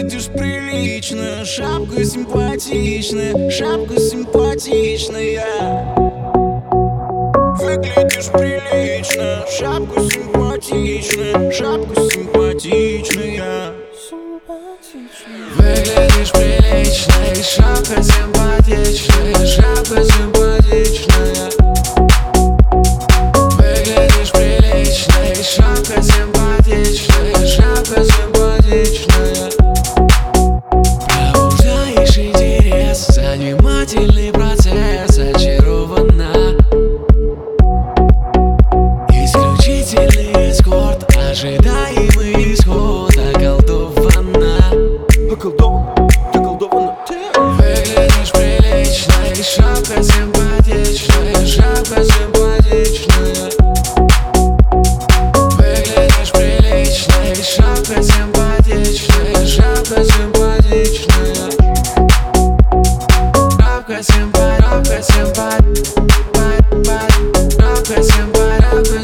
Выглядишь прилично, шапка симпатичная, шапка симпатичная. Выглядишь прилично, шапка симпатичная, шапка симпатичная. Выглядишь прилично, шапка симпатичная, шапка симпатичная. Выглядишь прилично, шапка симпатичная, шапка симпатичная. Пробуждаешь интерес, занимательный процесс, очарована. Исключительный эскорт, ожидаемый исход, околдована. Околдована. Выглядишь прилично, шапка симпатичная, шапка симпатичная. Выглядишь прилично, шапка симпатичная, шапка симпатичная. Шапка симпатичная, шапка симпатичная.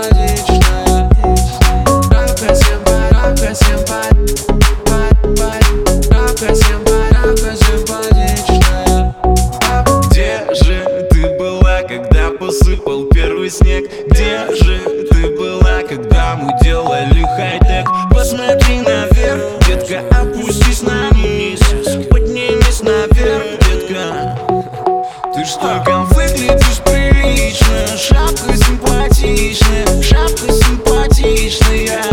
Где же ты была, когда посыпал первый снег? Где же ты была, когда мы делали хай-тек? Посмотри наверх, детка, опустись на низ, поднимись наверх, детка. Ты ж только выглядишь прилично, шапка симпатичная, шапка симпатичная.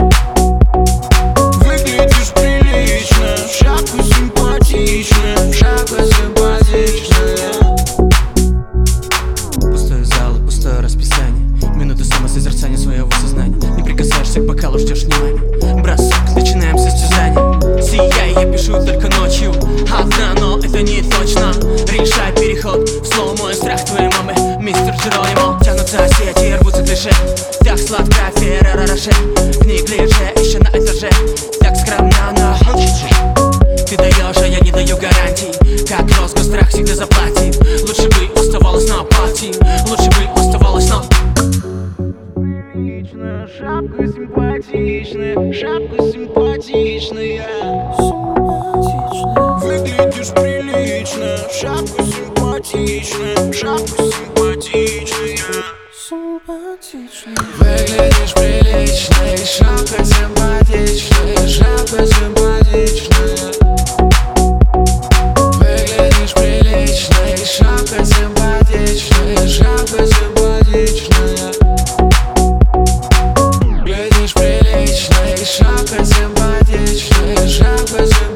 Выглядишь прилично, шапка симпатичная, шапка симпатичная. Пустой зал и пустое расписание, минуты самосозерцания своего сознания. Не прикасаешься к бокалу, ждешь внимания. Бросок, начинаем состязание. Сияй, я пишу только ночью одна, но это не точно. Решай переход в слово, мой страх твоей мамы. Мистер Джеронимо, тянутся сети, рвутся клише. Так сладко, Ферреро Роше, в неглиже, еще на этаже. Так скромно, но ты даешь, а я не даю гарантий. Как Росгос, страх всегда заплатит. Лучше бы оставалось на пати, лучше бы оставалось на... Шапка симпатичная, шапка симпатичная. Выглядишь прилично, шапка симпатичная, шапка симпатичная. Выглядишь прилично, шапка симпатичная, шапка симпатичная. Выглядишь прилично, шапка симпатичная, шапка симпатичная. Выглядишь прилично, шапка симпатичная, шапка симпатичная.